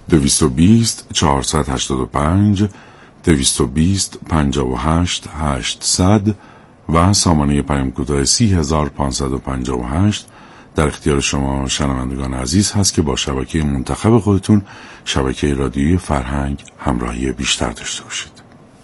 220 485 220 58 800 و سامانه پیام کوتاه 30558 در اختیار شما شنوندگان عزیز هست که با شبکه منتخب خودتون، شبکه رادیویی فرهنگ، همراهی بیشتر داشته باشید.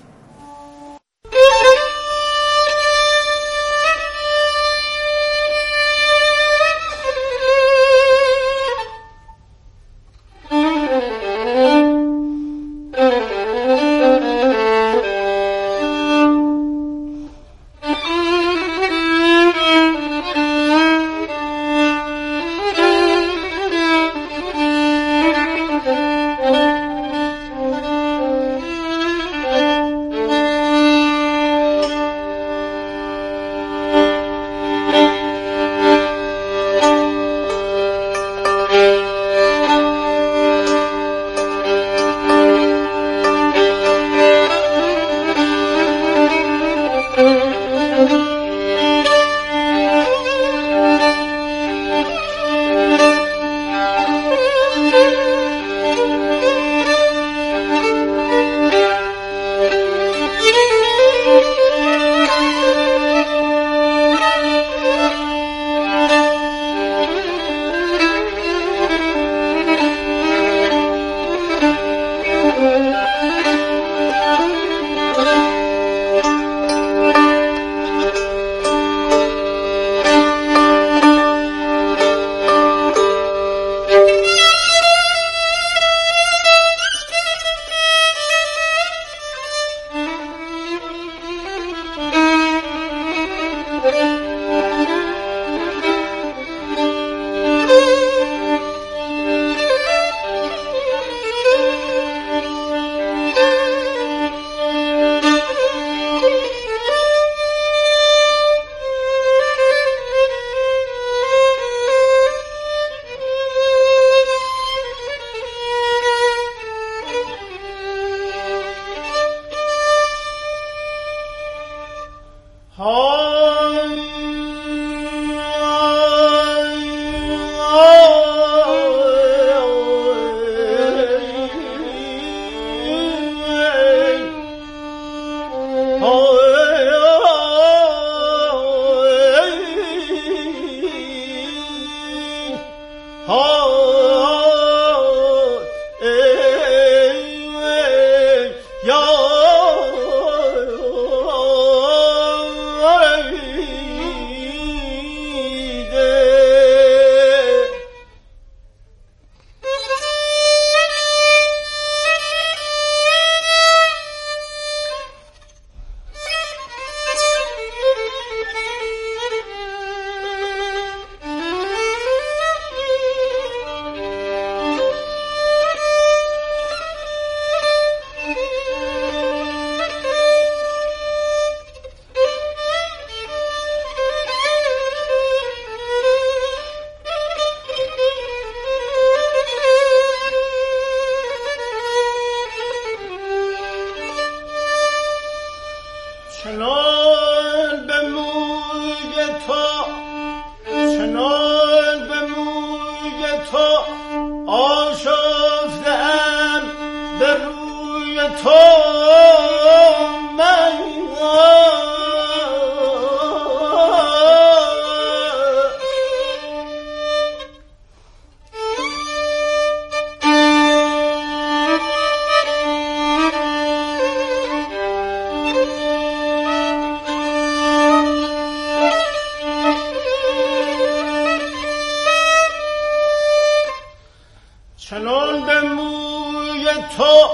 چنان به موی تو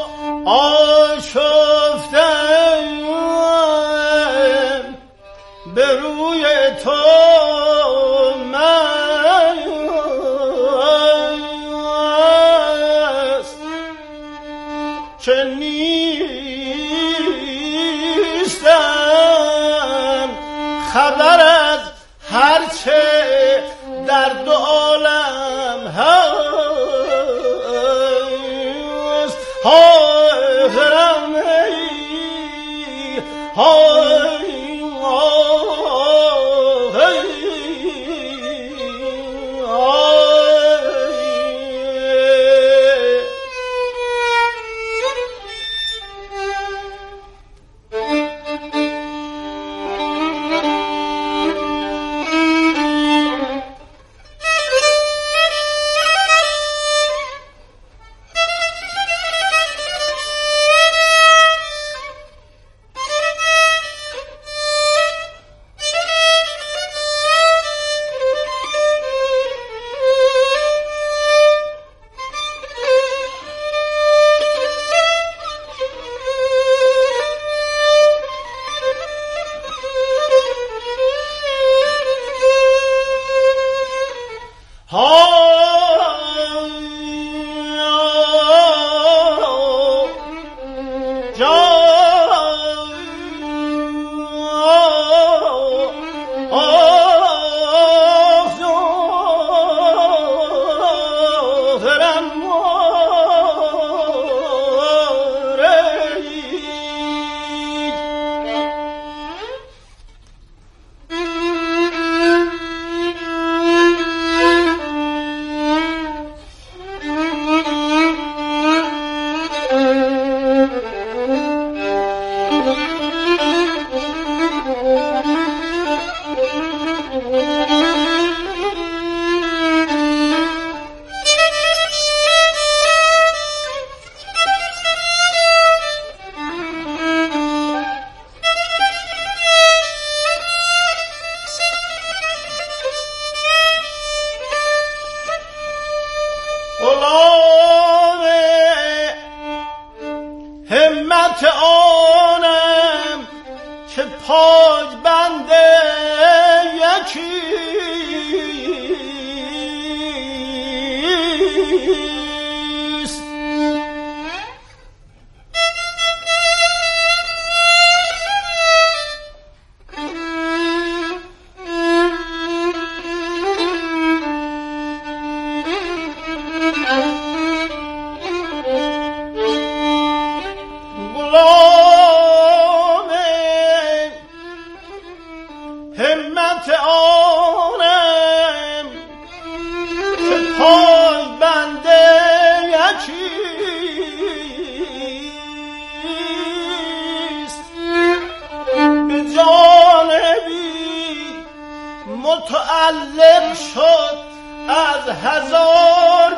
آشفتم به روی تو مست که نیستم خبر از هرچه در دو عالم هست. های غرام های دل شد از هزار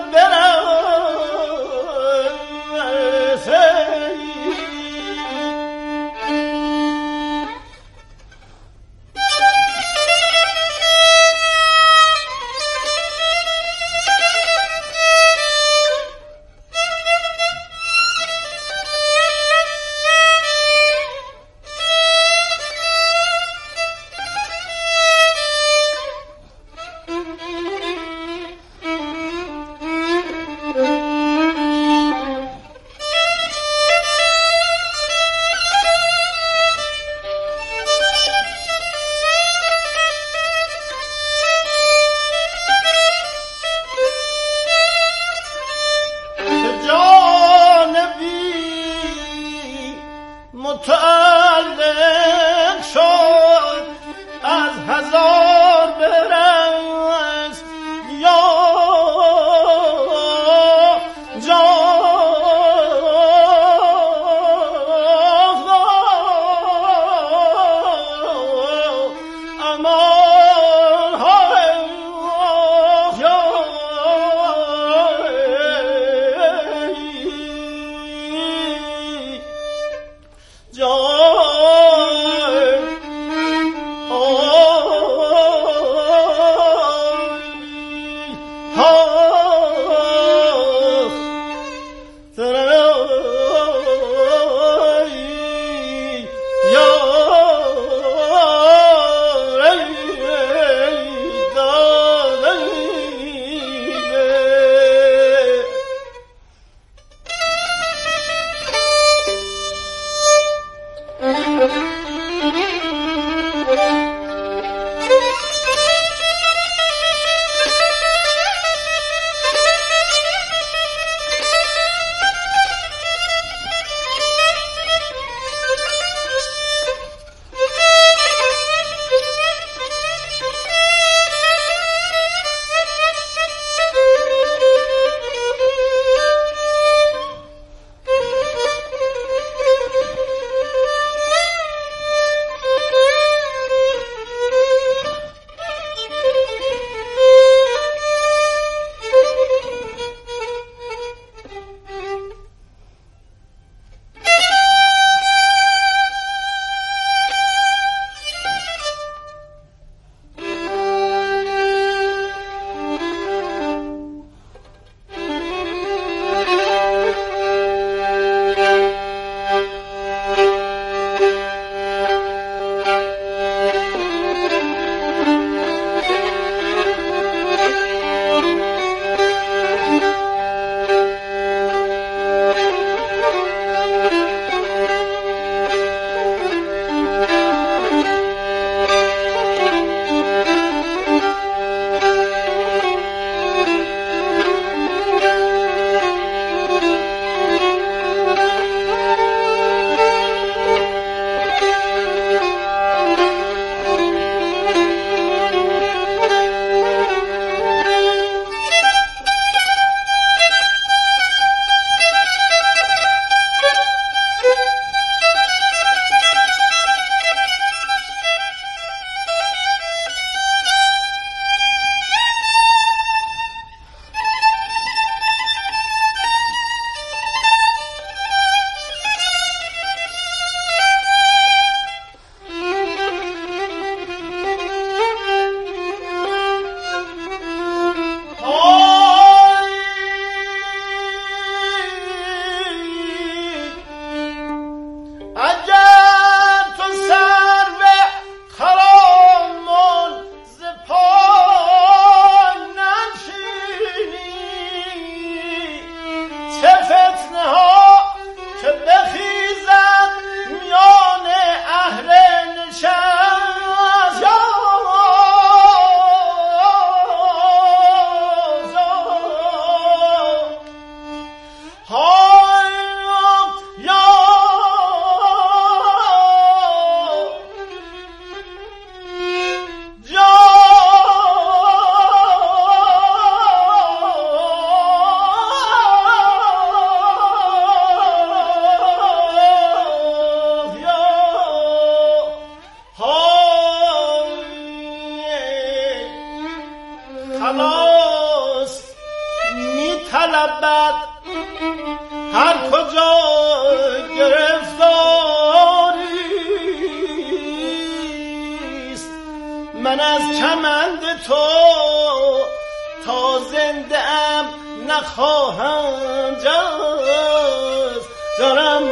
من از کمند تو تا زنده ام نخواهم جست جانم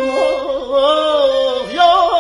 یا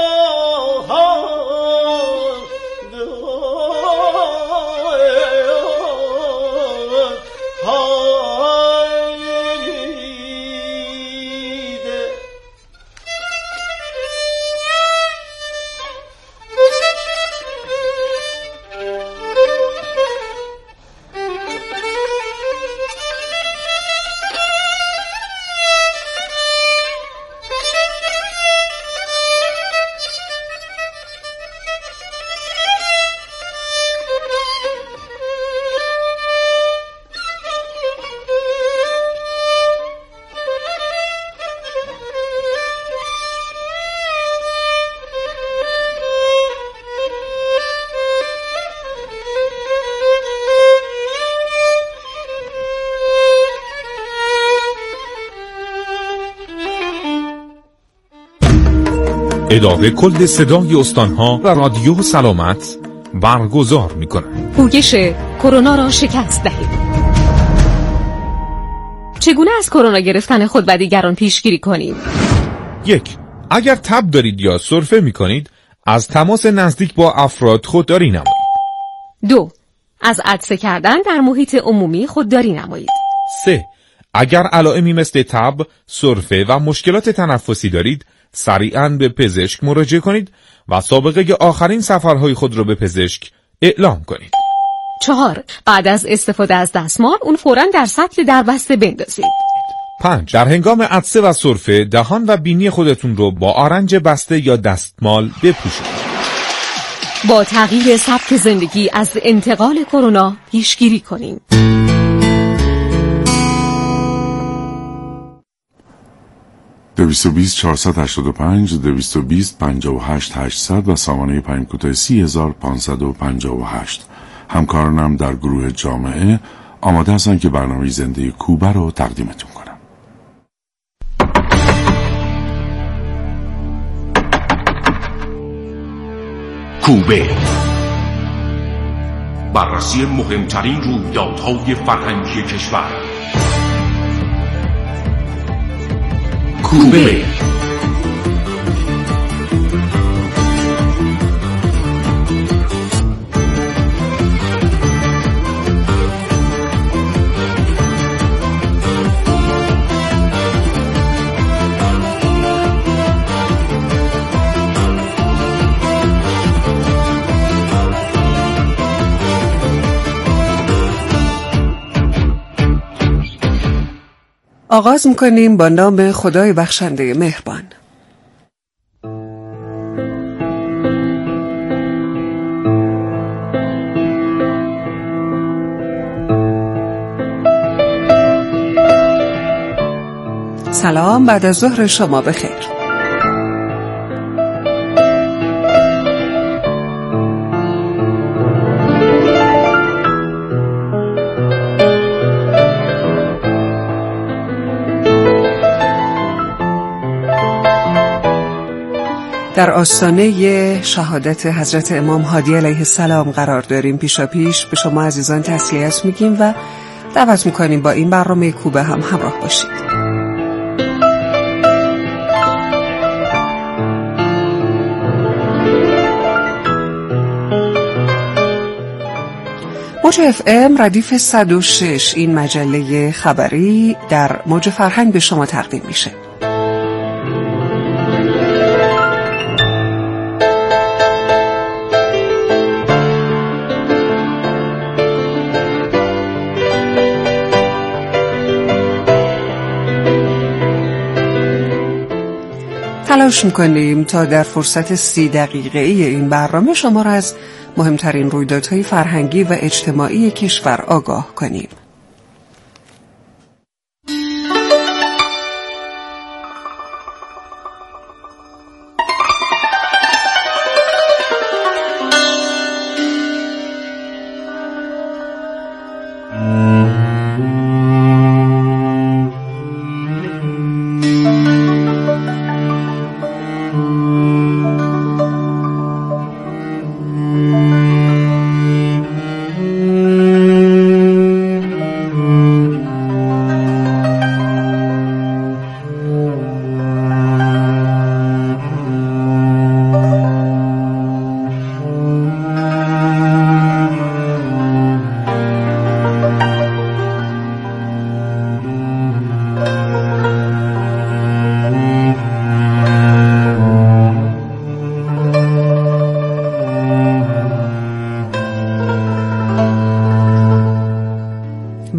اداره کل صدای استانها و رادیو سلامت برگزار می‌کند. پویش کرونا را شکست دهید. چگونه از کرونا گرفتن خود و دیگران پیشگیری کنید؟ 1. اگر تب دارید یا سرفه می‌کنید، از تماس نزدیک با افراد خودداری نمایید. 2. از عطسه کردن در محیط عمومی خودداری نمایید. 3. اگر علائمی مثل تب، سرفه و مشکلات تنفسی دارید، سریعاً به پزشک مراجعه کنید و سابقه آخرین سفرهای خود را به پزشک اعلام کنید. 4. بعد از استفاده از دستمال اون فوراً در سطل دربسته بندازید. 5. در هنگام عطسه و سرفه دهان و بینی خودتون رو با آرنج بسته یا دستمال بپوشید. با تغییر سبک زندگی از انتقال کرونا پیشگیری کنید. 220 485 220 58 800 و سامانه پیام کوتاه 30558. همکارانم در گروه جامعه آماده هستند که برنامه زنده کوبه رو تقدیمتون کنم. کوبه، بررسی مهمترین رویدادهای فرهنگی کشور. کوبه. آغاز می‌کنیم با نام خدای بخشنده مهربان. سلام، بعد از ظهر شما بخیر. در آستانه شهادت حضرت امام هادی علیه السلام قرار داریم. پیشاپیش به شما عزیزان تسلیت میگیم و دعوت میکنیم با این برنامه کوبه هم همراه باشید. موج FM ردیف 106 این مجله خبری در موج فرهنگ به شما تقدیم میشه. تلاش میکنیم تا در فرصت 30 دقیقه‌ای این برنامه شما را از مهمترین رویدادهای فرهنگی و اجتماعی کشور آگاه کنیم.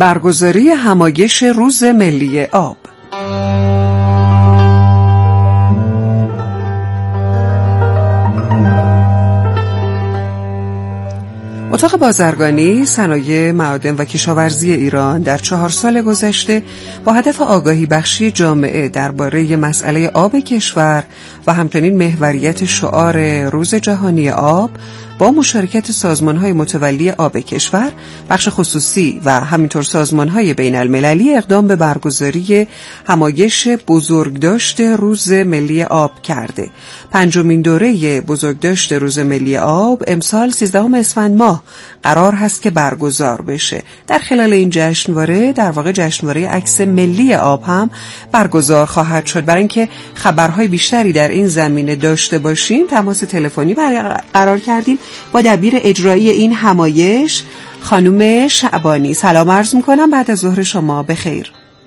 برگزاری همایش روز ملی آب. اتاق بازرگانی، صنایع معادن و کشاورزی ایران در 4 سال گذشته با هدف آگاهی بخشی جامعه درباره مسئله آب کشور و همچنین محوریت شعار روز جهانی آب با مشارکت سازمان‌های متولی آب کشور، بخش خصوصی و همینطور سازمان‌های بین‌المللی اقدام به برگزاری همایش بزرگداشت روز ملی آب کرده. 5مین دوره بزرگداشت روز ملی آب امسال 13 اسفند ماه قرار هست که برگزار بشه. در خلال این جشنواره، در واقع جشنواره عکس ملی آب هم برگزار خواهد شد. برای اینکه خبرهای بیشتری در این زمینه داشته باشیم، تماس تلفنی برقرار کردیم با دبیر اجرایی این همایش، خانم شعبانی. سلام عرض میکنم، بعد از ظهر شما بخیر.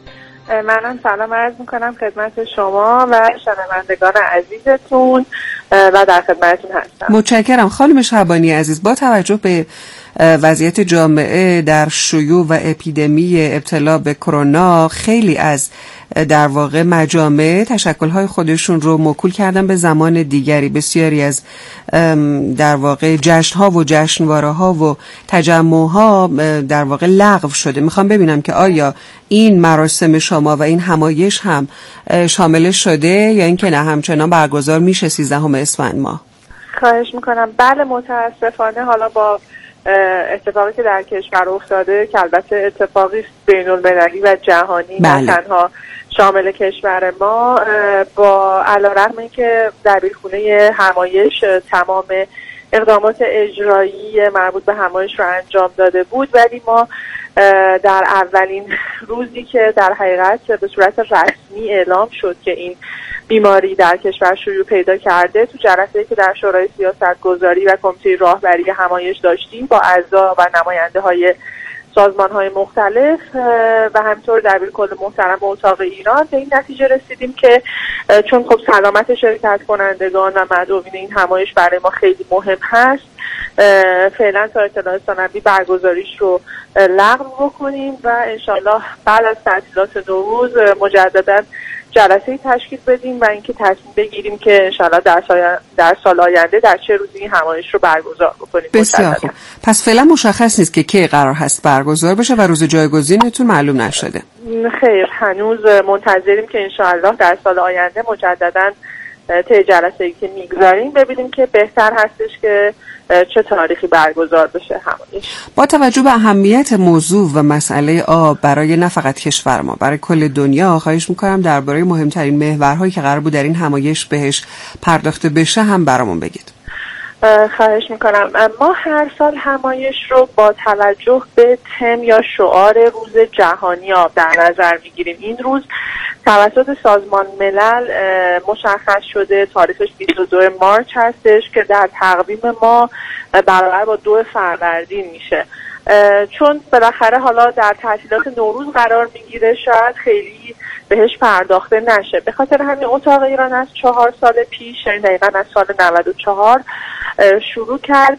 منم سلام عرض میکنم خدمت شما و شنوندگان عزیزتون و در خدمتتون هستم. متشکرم خانم شعبانی عزیز. با توجه به وضعیت جامعه در شیوع و اپیدمی ابتلا به کرونا، خیلی از در واقع مجامع تشکل‌های خودشون رو موکول کردن به زمان دیگری. بسیاری از در واقع جشن‌ها و جشنواره‌ها و تجمع‌ها در واقع لغو شده. میخوام ببینم که آیا این مراسم شما و این همایش هم شامل شده یا اینکه نه همچنان برگزار میشه 13 اسفند ماه؟ خواهش میکنم. بله، متاسفانه حالا با اتفاقی که در کشور افتاده که البته اتفاقی بین‌المللی و جهانی، نه تنها شامل کشور ما، با علیرغم اینکه دبیرخونه همایش تمام اقدامات اجرایی مربوط به همایش رو انجام داده بود، ولی ما در اولین روزی که در حقیقت به صورت رسمی اعلام شد که این بیماری در کشور شیوع پیدا کرده، تو جلسه‌ای که در شورای سیاستگذاری و کمیته راهبری همایش داشتیم با اعضا و نماینده‌های سازمان‌های مختلف و همینطور دبیرکل محترم اتاق ایران، به این نتیجه رسیدیم که چون خب سلامت شرکت کنندگان و مدعوین این همایش برای ما خیلی مهم هست، فعلا تا اطلاع ثانوی برگزاریش رو لغو بکنیم و انشالله بعد از تعطیلات نوروز مجددا جلسه‌ای تشکیل بدیم و اینکه تصمیم بگیریم که انشالله در سال آینده در چه روزی این همایش رو برگزار بکنیم. بسیار خوب. پس فعلا مشخص نیست که کی قرار هست برگزار بشه و روز جایگزینتون معلوم نشده؟ خیر، هنوز منتظریم که انشالله در سال آینده مجددا طی جلسه‌ای که میگذاریم ببینیم که بهتر هستش که چه تاریخی برگزار بشه همایش. با توجه به اهمیت موضوع و مسئله آب برای نه فقط کشور ما، برای کل دنیا، خواهش میکنم درباره مهمترین محورهایی که قرار بود در این همایش بهش پرداخته بشه هم برامون بگید. خواهش میکنم. ما هر سال همایش رو با توجه به تم یا شعار روز جهانی آب در نظر میگیریم. این روز توسط سازمان ملل مشخص شده، تاریخش 22 مارس هستش که در تقویم ما برابر با 2 فروردین میشه. چون بالاخره حالا در تعطیلات نوروز قرار میگیره، شاید خیلی بهش پرداخته نشه. به خاطر همین اتاق ایران از 4 سال پیش، یعنی دقیقا از سال 94 شروع کرد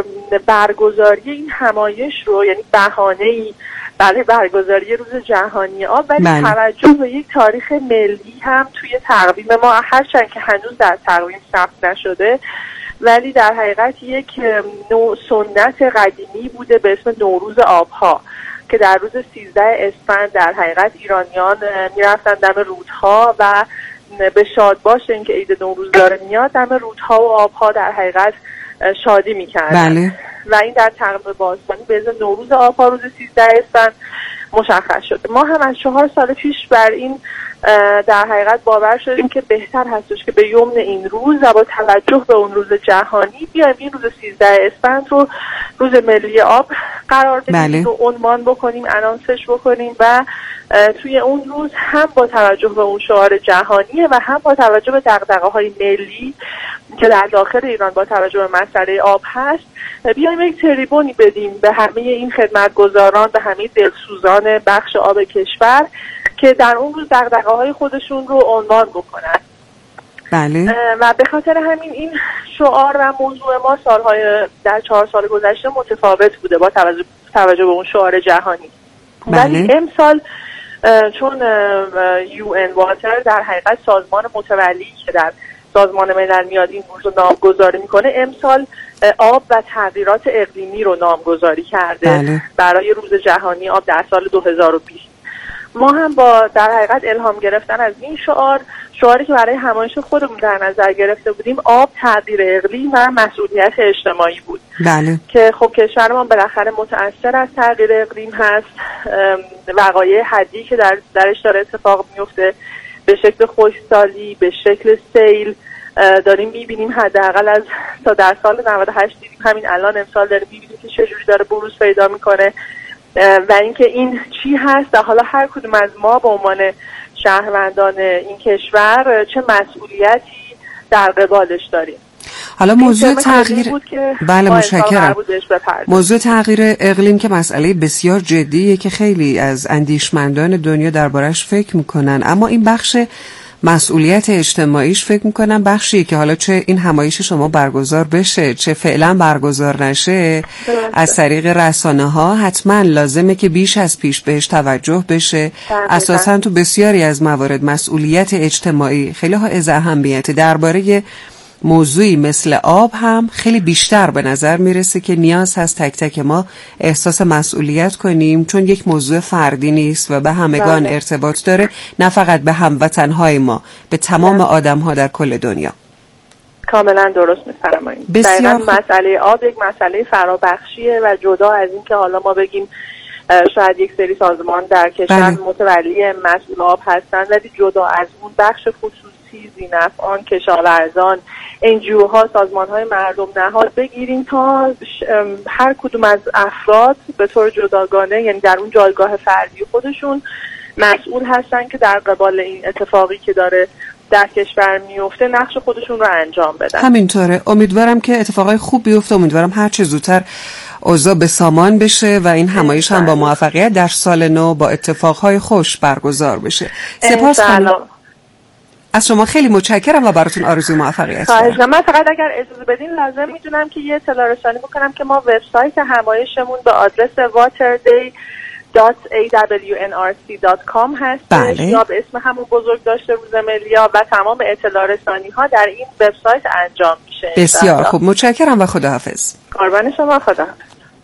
برگزاری این همایش رو، یعنی بهانه‌ای برای برگزاری روز جهانی آب، ولی توجه به یک تاریخ ملی هم توی تقویم ما، هرچند که هنوز در تقویم ثبت نشده، ولی در حقیقت یک نوع سنت قدیمی بوده به اسم نوروز آبها که در روز 13 اسفند در حقیقت ایرانیان میرفتن دم رودها و به شادباش اینکه عید نوروز داره میاد، دم رودها و آبها در حقیقت شادی میکردن. بله. و این در تقویم باستانی به اسم نوروز آبها روز 13 اسفند مشخص شده. ما هم از 4 سال پیش بر این در حقیقت باور شدیم که بهتر هستش که به یمن این روز و با توجه به اون روز جهانی بیایم این روز 13 اسفند رو روز ملی آب قرار بدیم و عنوان بکنیم، انانسش بکنیم و توی اون روز هم با توجه به اون شعار جهانیه و هم با توجه به دغدغه‌های ملی که در داخل ایران با توجه به مسئله آب هست، بیایم یک تریبونی بدیم به همه این خدمتگزاران، به همه دلسوزان بخش آب کشور که در اون روز دغدغه‌های خودشون رو عنوان بکنن. بله. و به خاطر همین این شعار و موضوع ما در 4 سال گذشته متفاوت بوده با توجه به اون شعار جهانی. ولی امسال چون UN Water در حقیقت سازمان متولی که در سازمان ملل میاد این روز رو نامگذاری میکنه، امسال آب و تغییرات اقلیمی رو نامگذاری کرده برای روز جهانی آب در سال 2020. ما هم با در حقیقت الهام گرفتن از این شعاری که برای همایش خودمون در نظر گرفته بودیم، آب، تغییر اقلیم و مسئولیت اجتماعی بود. که خب کشور ما بالاخره متأثر از تغییر اقلیم هست. وقایع حدی که درش داره اتفاق میفته به شکل خشکسالی، به شکل سیل داریم میبینیم. حداقل از تا در سال 98 دیدیم، همین الان امسال داریم میبینیم که چجوری داره بروز پیدا میکنه و اینکه این چی هست و حالا هر کدوم از ما به عنوان شهروندان این کشور چه مسئولیتی در قبالش داریم. حالا موضوع تغییر بله متشکرم. موضوع تغییر اقلیم که مسئله بسیار جدیه که خیلی از اندیشمندان دنیا دربارش فکر میکنن، اما این بخش مسئولیت اجتماعیش فکر میکنم بخشی که حالا چه این همایش شما برگزار بشه چه فعلا برگزار نشه از طریق رسانه ها حتما لازمه که بیش از پیش بهش توجه بشه. اساسا تو بسیاری از موارد مسئولیت اجتماعی خیلی ها اهمیته. درباره موضوعی مثل آب هم خیلی بیشتر به نظر میرسه که نیاز هست تک تک ما احساس مسئولیت کنیم، چون یک موضوع فردی نیست و به همگان ارتباط داره، نه فقط به هموطنهای ما، به تمام آدم‌ها در کل دنیا. کاملا درست می‌فرمایید. دقیقاً مسئله آب یک مسئله فرابخشیه و جدا از این که حالا ما بگیم شاید یک سری سازمان در کشور متولی مسئول آب هستند، ولی جدا از اون بخش خصوصی، ذی‌نفعان، کشاورزان، NGO-ها، سازمان‌های مردم نهاد بگیریم تا هر کدوم از افراد به طور جداگانه، یعنی در اون جایگاه فردی خودشون مسئول هستن که در قبال این اتفاقی که داره در کشور میفته نقش خودشون رو انجام بدن. همینطوره. امیدوارم که اتفاقای خوب بیفته، امیدوارم هر چه زودتر اوضاع به سامان بشه و این همایش هم با موفقیت در سال نو با اتفاقهای خوش برگزار بشه. سپاس خانم. از شما خیلی متشکرم و براتون آرزوی موفقیت دارم. من فقط اگر اجازه بدین لازم میدونم که یه اطلاع رسانی بکنم که ما وبسایت همایشمون به آدرس waterday.awnrc.com هستش یا به اسم همون بزرگداشت روز ملی و تمام اطلاع رسانی ها در این وبسایت انجام میشه. بسیار خوب، متشکرم و خداحافظ. قربان شما، خداحافظ.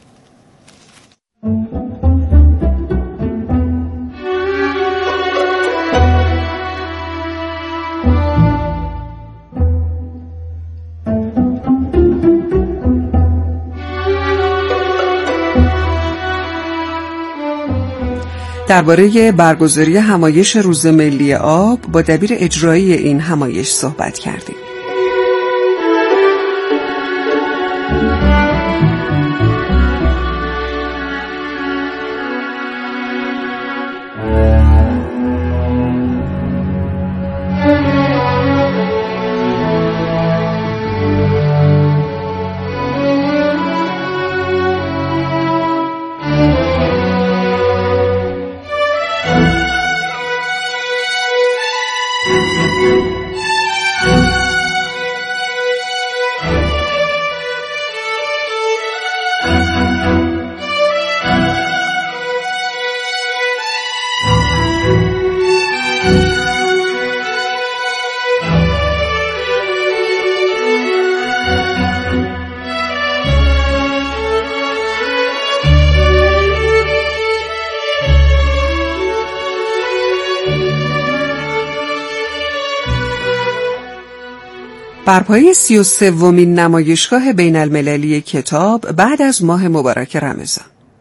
درباره برگزاری همایش روز ملی آب با دبیر اجرایی این همایش صحبت کردیم. برپایی 33مین نمایشگاه بین المللی کتاب بعد از ماه مبارک رمضان.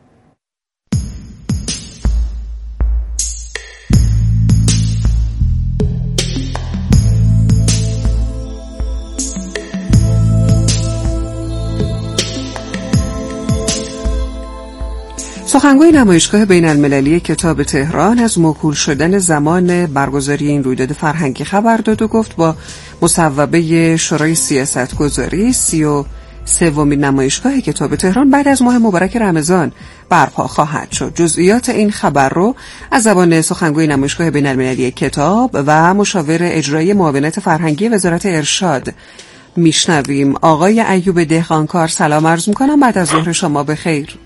سخنگوی نمایشگاه بین المللی کتاب تهران از موکول شدن زمان برگزاری این رویداد فرهنگی خبر داد و گفت با مصوبه شورای سیاستگذاری 33مین نمایشگاه کتاب تهران بعد از ماه مبارک رمضان برپا خواهد شد. جزئیات این خبر رو از زبان سخنگوی نمایشگاه بین المللی کتاب و مشاور اجرایی معاونت فرهنگی وزارت ارشاد میشنویم. آقای ایوب دهقانکار، سلام عرض میکنم. بعد از ظهر شما بخیر.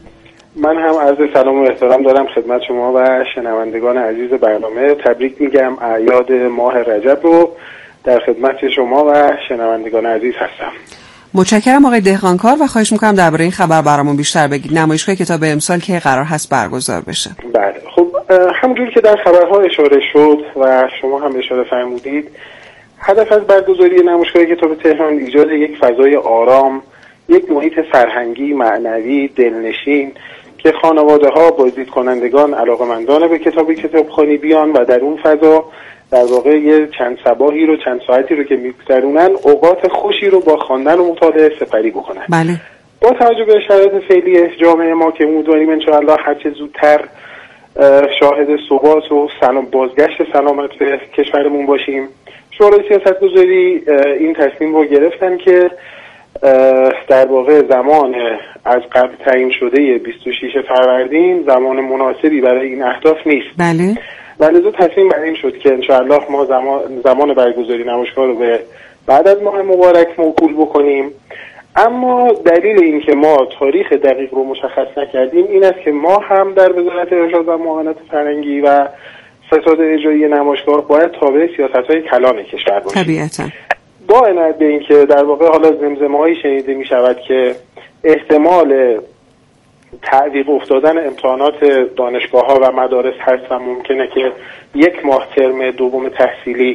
من هم عرض سلام و احترام دارم خدمت شما و شنوندگان عزیز برنامه. تبریک میگم اعیاد ماه رجب رو در خدمت شما و شنوندگان عزیز هستم. متشکرم آقای دهقانکار و خواهش میکنم درباره این خبر برامون بیشتر بگید. نمایشگاه کتاب امسال که قرار هست برگزار بشه؟ بله، خب همونجور که در خبرها اشاره شد و شما هم اشاره فرمودید، هدف از برگزاری نمایشگاه کتاب تهران ایجاد یک فضای آرام، یک محیط فرهنگی، معنوی، دلنشین که خانواده‌ها، بازدید کنندگان، علاقه‌مندان به کتابخوانی بیان و در اون فضا در واقع یه چند صباحی رو، چند ساعتی رو که می‌گذرونن، اوقات خوشی رو با خواندن و مطالعه سپری بکنن. بله. با توجه به شرایط فعلی جامعه ما که امیدواریم انشاءالله هرچه زودتر شاهد ثبات و بازگشت سلامت به کشورمون باشیم، شورای سیاستگذاری این تصمیم رو گرفتن که در واقع زمان از قبل تعیین شده 26 فروردین زمان مناسبی برای این اهداف نیست. بله. ولذا تصمیم بر این شد که انشاءالله ما زمان برگزاری نمایشگاه رو به بعد از ماه مبارک موکول بکنیم. اما دلیل این که ما تاریخ دقیق رو مشخص نکردیم این است که ما هم در وزارت ارشاد و معاونت فرهنگی و ستاد اجرایی نمایشگاه باید تابع سیاست‌های کلان کشور باشیم. طبیعتاً. با عنایت به این که در واقع حالا زمزمه‌هایی شنیده می شود که احتمال تعویق افتادن امتحانات دانشگاه‌ها و مدارس هست و ممکنه که یک ماه ترم دوم تحصیلی